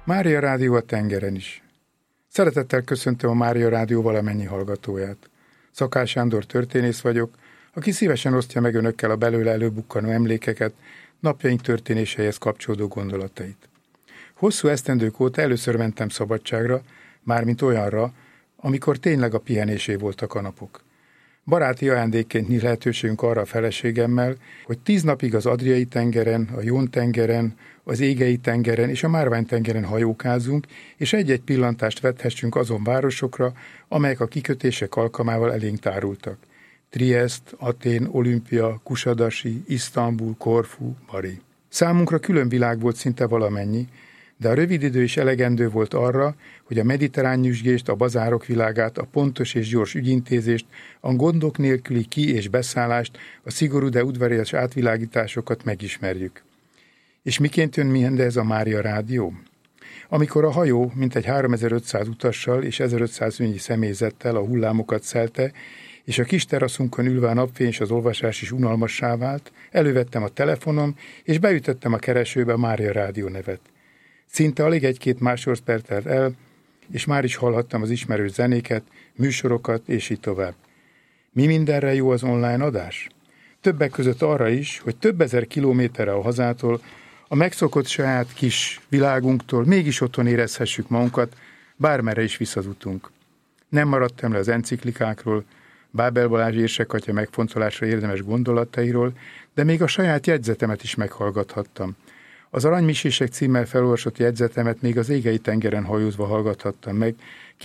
Mária Rádió a tengeren is. Szeretettel köszöntöm a Mária Rádió valamennyi hallgatóját. Szakás Sándor történész vagyok, aki szívesen osztja meg önökkel a belőle előbukkanó emlékeket, napjaink történéseihez kapcsolódó gondolatait. Hosszú esztendők óta először mentem szabadságra, mármint olyanra, amikor tényleg a pihenésé voltak a napok. Baráti ajándékként nyílt lehetőségünk arra a feleségemmel, hogy 10 napig az Adriai-tengeren, a Jón-tengeren, az Égei-tengeren és a Márvány-tengeren hajókázunk, és egy-egy pillantást vethessünk azon városokra, amelyek a kikötések alkalmával elénk tárultak. Triest, Atén, Olimpia, Kusadasi, Isztambul, Korfu, Bari. Számunkra külön világ volt szinte valamennyi, de a rövid idő is elegendő volt arra, hogy a mediterrán nyüzsgést, a bazárok világát, a pontos és gyors ügyintézést, a gondok nélküli ki- és beszállást, a szigorú, de udvarias átvilágításokat megismerjük. És miként jön mindez a Mária Rádió? Amikor a hajó mintegy 3500 utassal és 1500 ünyi személyzettel a hullámokat szelte, és a kis teraszunkon ülve a napfény és az olvasás is unalmassá vált, elővettem a telefonom, és beütöttem a keresőbe a Mária Rádió nevet. Szinte alig 1-2 másodperc telt el, és már is hallhattam az ismerős zenéket, műsorokat, és így tovább. Mi mindenre jó az online adás? Többek között arra is, hogy több ezer kilométerre a hazától, a megszokott saját kis világunktól mégis otthon érezhessük magunkat, bármerre is visszazutunk. Nem maradtam le az enciklikákról, Bábel Balázs érsekatya megfontolásra érdemes gondolatairól, de még a saját jegyzetemet is meghallgathattam. Az Aranymisések címmel felolvasott jegyzetemet még az Égei-tengeren hajózva hallgathattam meg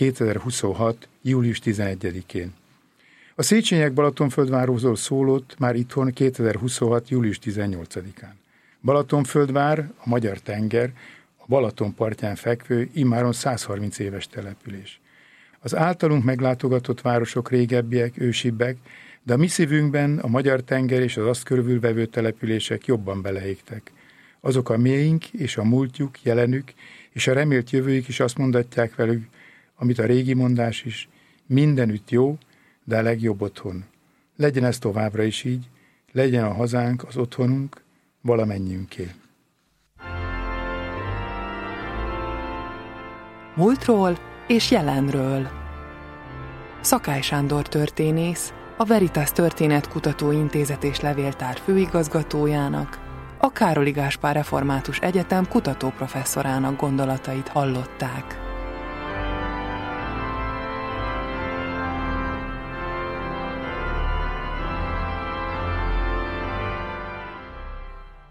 2026. július 11-én. A Széchenyek Balatonföldvárról szólót már itthon 2026. július 18-án. Balatonföldvár, a magyar tenger, a Balaton partján fekvő, immáron 130 éves település. Az általunk meglátogatott városok régebbiek, ősibbek, de a mi szívünkben a magyar tenger és az azt körülvevő települések jobban beleégtek. Azok a miénk és a múltjuk, jelenük és a remélt jövőjük is azt mondatják velük, amit a régi mondás is, mindenütt jó, de a legjobb otthon. Legyen ez továbbra is így, legyen a hazánk, az otthonunk, valamennyiünké. Múltról és jelenről. Szakály Sándor történész, a Veritas Történetkutató Intézet és Levéltár főigazgatójának, a Károli Gáspár Református Egyetem kutatóprofesszorának gondolatait hallották.